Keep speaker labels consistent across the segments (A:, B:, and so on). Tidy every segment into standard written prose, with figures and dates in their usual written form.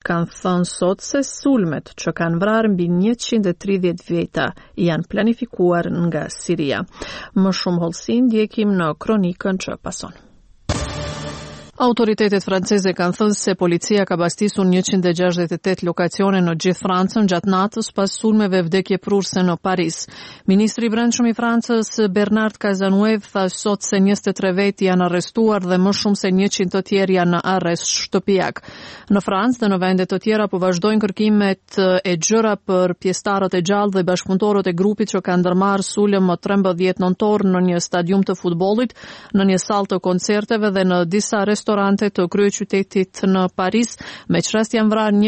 A: kanë thënë sot se sulmet që kanë vrarë mbi 130 veta janë planifikuar nga Siria. Më shumë hollësi ndjekim në kronikën që pason. Autoritetet franceze kanë thënë se policia ka bastisur 168 lokacione në gjithë Francën gjatë natës pas sulmeve vdekjeprurse në Paris. Ministri i Brendshëm i Francës Bernard Cazeneuve tha sot se 23 vetë janë arrestuar dhe më shumë se 100 të tjerë janë në arrest shtëpiak. Në Francë dhe në vende të tjera po vazhdojnë kërkimet e gjëra për pjesëtarët e gjallë dhe bashkëpunëtorët e grupit që kanë ndërmarrë sulm më 13 nëntor në një stadium të futbollit, në një sallë të koncerteve dhe në disa restorante të kryeqytetit në Paris, me çrast janë vrarë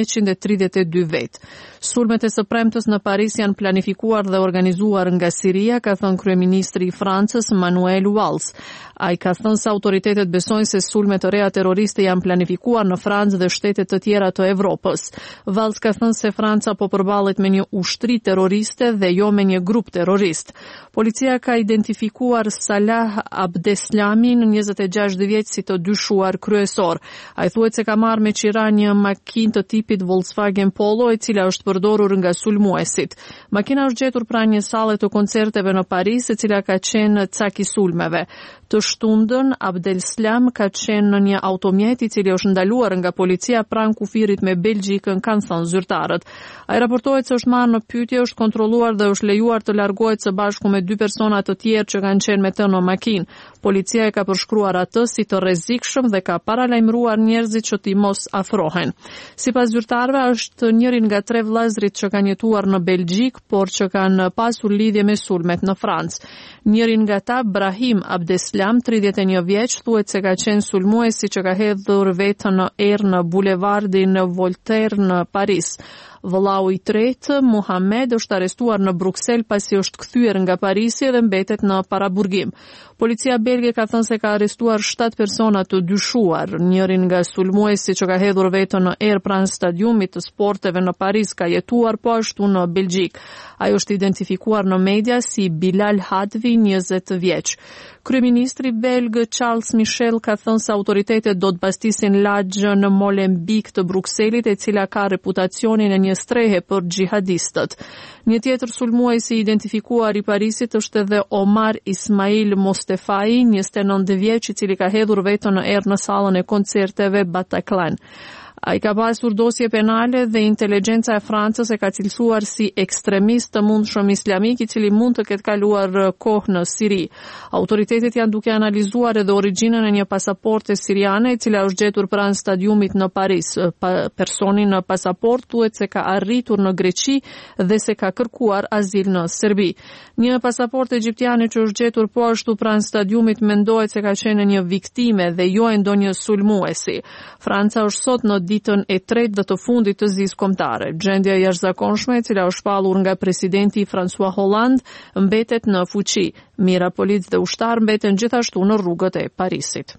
A: 132 vetë. Sulmet e së premtes në Paris janë planifikuar dhe organizuar nga Siria, ka thënë kryeministri i Francës Manuel Valls. Ai ka thënë se autoritetet besojnë se sulme të reja terroriste janë planifikuar në Francë dhe shtete të tjera të Evropës. Valls ka thënë se Franca po përballet me një ushtri terroriste dhe jo me një grup terrorist. Policia ka identifikuar Salah Abdeslamin, 26 vjeç, si të dyshuar kryesor. Ai thuhet se ka marrë me qira një makinë të tipit Volkswagen Polo, e cila është përdorur nga sulmuesit. Makina është gjetur pranë një salle të koncerteve në Paris, e cila ka qenë cak i sulmeve. Të shtundën, Abdeslam ka qenë në një automjet i cili është ndaluar nga policia pranë kufirit me Belgjikën, kanë thënë zyrtarët. Ai raportohet se është marrë në pyetje, është kontrolluar dhe është lejuar të largohet së bashku me 2 persona të tjerë që kanë qenë me të në makinë. Policia e ka përshkruar atë si të rrezikshëm dhe ka paralajmëruar njerëzit që t'i mos afrohen. Sipas zyrtarëve, është njëri nga 3 vëllezërit që kanë jetuar në Belgjik, por që kanë pasur lidhje me sulmet në Francë. Njëri nga ta, Brahim Abdeslam, 31 vjeç, thuhet se ka qenë sulmuesi që ka hedhur vetën në erë në bulevardin Voltaire në Paris. Vëllau i tretë, Muhammed, është arrestuar në Bruksel pasi është kthyer nga Parisi dhe mbetet në paraburgim. Policia belge ka thënë se ka arrestuar 7 persona të dyshuar. Njërin nga sulmuesi që ka hedhur vetën në erë pranë stadiumit të sporteve në Paris ka jetuar po ashtu në Belgjik. Ai është identifikuar në media si Bilal Hadvi, 20 vjeç. Kryeministri belg Charles Michel ka thënë se autoritetet do të bastisin lagjë në Molenbeek të Brukselit, e cila ka reputacionin e një strehe për xhihadistët. Një tjetër sulmues i identifikuar i Parisit është edhe Omar Ismail Mostefai, 29 vjeç, i cili ka hedhur vetën në erë në sallën e koncerteve Bataclan. Ai ka pasur dosje penale dhe inteligjenca e Francës e ka cilësuar si ekstremist të mundshëm islamik i cili mund të ketë kaluar kohë në Siri. Autoritetet janë duke analizuar edhe origjinën e një pasaporte siriane e cila është gjetur pranë stadiumit në Paris. Personi në pasaport thuhet se ka arritur në Greqi dhe se ka kërkuar azil në Serbi. Një pasaport egjiptiane që është gjetur po ashtu pranë stadiumit mendohet se ka qenë një viktime dhe jo e ndonjë sulmuesi. Franca është sot në ditën e tretë dhe të fundit të zisë kombëtare. Gjendja e jashtëzakonshme, e cila është shpallur nga presidenti François Hollande, mbetet në fuqi. Mira policë dhe ushtar mbeten gjithashtu në rrugët e Parisit.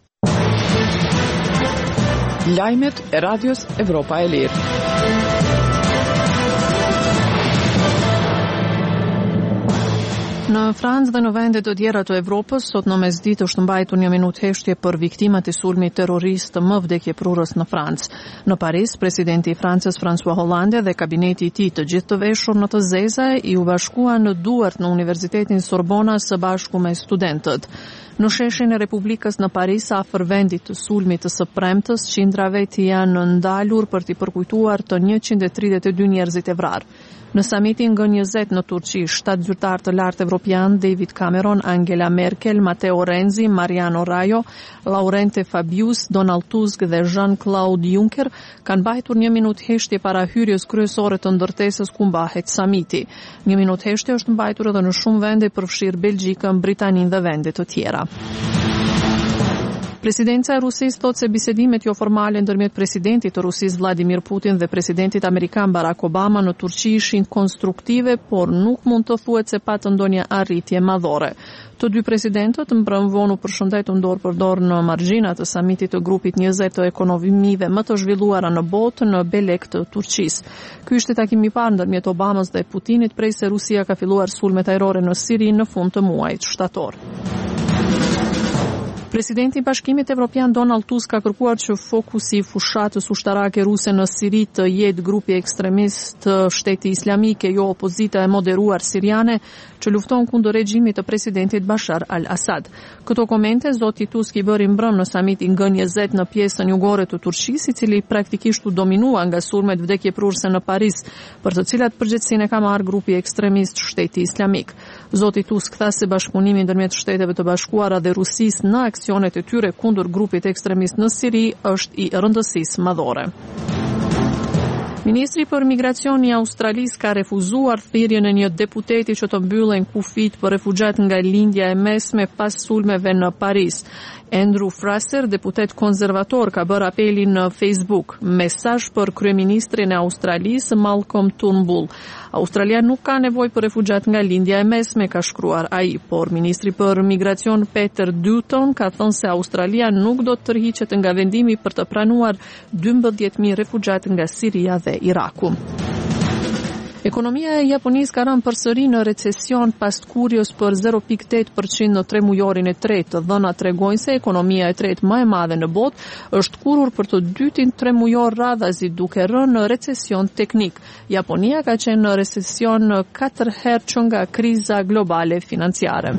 B: Lajmet e Radios Evropa e Lirë.
A: Në Francë dhe në vende të tjera të Evropës, sot në mesditë është mbajtur një minutë heshtje për viktimat e sulmit terrorist më vdekjeprurës në Francë. Në Paris, presidenti i Francës François Hollande dhe kabineti i tij të gjithë të veshur në të zeza i u bashkuan në duart në Universitetin Sorbona së bashku me studentët. Në sheshin e Republikës në Paris, afër vendit të sulmit të së premtës, qindrave të janë ndalur për t'i përkujtuar të 132 njerëzit e vrarë. Në samitin G20 në Turqi, 7 zyrtar të lartë evropian, David Cameron, Angela Merkel, Matteo Renzi, Mariano Rajo, Laurente Fabius, Donald Tusk dhe Jean-Claude Juncker kanë mbajtur një minutë heshtje para hyrjes kryesore të ndërtesës ku mbahet samiti. Një minutë heshtje është mbajtur edhe në shumë vende përfshirë Belgjikën, Britaninë dhe vende të tjera. Presidenca e Rusisë thotë se bisedimet jo formale ndërmjet presidentit të Rusisë Vladimir Putin dhe presidentit amerikan Barack Obama në Turqi ishin konstruktive, por nuk mund të thuhet se patë ndonjë arritje madhore. Të dy presidentët mbrëmë vonë u përshëndetën dorë për dorë në margjinat të samitit të grupit 20 të ekonomive më të zhvilluara në botë në Belek të Turqisë. Ky ishte takimi i parë ndërmjet Obamës dhe Putinit prej se Rusia ka filluar sulmet ajrore në Siri në fund të muajit shtator. Presidenti i Bashkimit Evropian Donald Tusk ka kërkuar që fokusi i fushatës ushtarake ruse në Siri të jetë grupi ekstremist Shteti Islamik e jo opozita e moderuar siriane që lufton kundër regjimit të presidentit Bashar al-Assad. Këto komente zoti Tusk i bëri mbrëm në samitin G20 në pjesën jugore të Turqisë, i cili praktikisht u dominua nga sulmet vdekjeprurse në Paris, për të cilat përgjegjësinë ka marrë grupi ekstremist Shteti Islamik. Zoti Tusk tha se bashkëpunimi ndërmjet Shteteve të Bashkuara dhe Rusisë në aksionet e tyre kundër grupit ekstremist në Siri është i rëndësisë madhore. Ministri për migracion i Australisë ka refuzuar thirrjen e një deputeti që të mbyllen kufit për refugjat nga lindja e mesme pas sulmeve në Paris. Andrew Fraser, deputet konservator, ka bërë apelin në Facebook. Mesazh për kryeministrin e Australisë Malcolm Turnbull. Australia nuk ka nevojë për refugjat nga lindja e mesme, ka shkruar ai, por ministri për migracion Peter Dutton ka thënë se Australia nuk do të tërhiqet nga vendimi për të pranuar 12.000 refugjat nga Siria dhe Iraku. Ekonomia e Japonisë ka rënë përsëri në recesion pas kurjës për 0.8% në 3 mujorin e tretë. Dhënat tregojnë se ekonomia e tretë më e madhe në botë është kurur për të dytin 3 mujor radhazi, duke rënë në recesion teknik. Japonia ka qenë në recesion 4 herë që nga kriza globale financiare.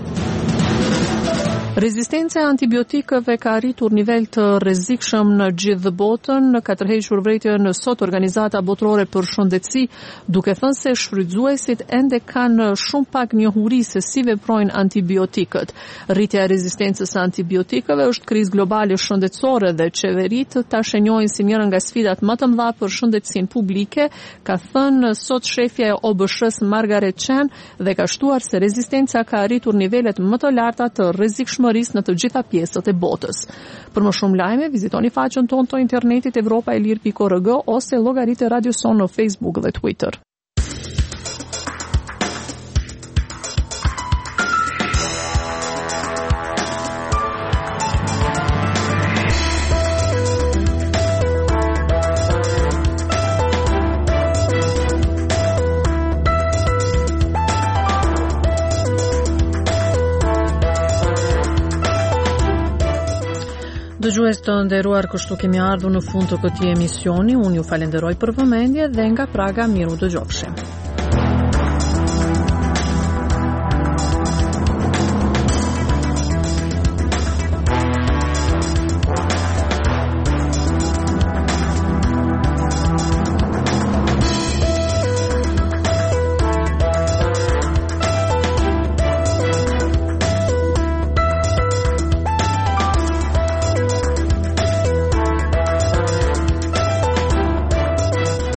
A: Rezistenca e antibiotikëve ka arritur nivel të rrezikshëm në gjithë botën, ka tërhequr vërejtjen sot Organizata Botërore për Shëndetësi, duke thënë se shfrytëzuesit ende kanë shumë pak njohuri se si veprojnë antibiotikët. Rritja e rezistencës së antibiotikëve është krizë globale shëndetësore dhe qeveritë tash e njohin si njëra nga sfidat më të mëdha për shëndetësinë publike, ka thënë sot shefja e OBSH-s Margaret Chan dhe ka shtuar se rezistenca ka arritur nivelet më të larta të rrezikshëm në të gjitha pjesët e botës. Për më shumë lajme, vizitoni faqen tonë të internetit evropaelir.org ose llogaritë e Radio Son në Facebook dhe Twitter. Dëgjues të nderuar, kështu kemi ardhur në fund të këtij emisioni. Unë ju falenderoj për vëmendje dhe nga Praga miru dëgjofshim.